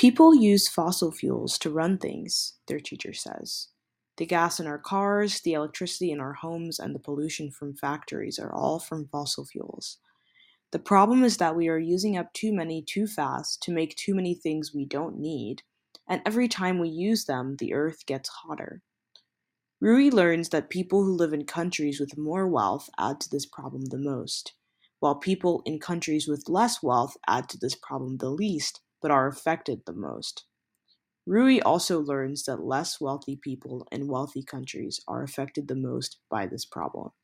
People use fossil fuels to run things, their teacher says. The gas in our cars, the electricity in our homes, and the pollution from factories are all from fossil fuels. The problem is that we are using up too many too fast to make too many things we don't need, and every time we use them, the earth gets hotter. Rui learns that people who live in countries with more wealth add to this problem the most, while people in countries with less wealth add to this problem the least, but are affected the most. Rui also learns that less wealthy people in wealthy countries are affected the most by this problem.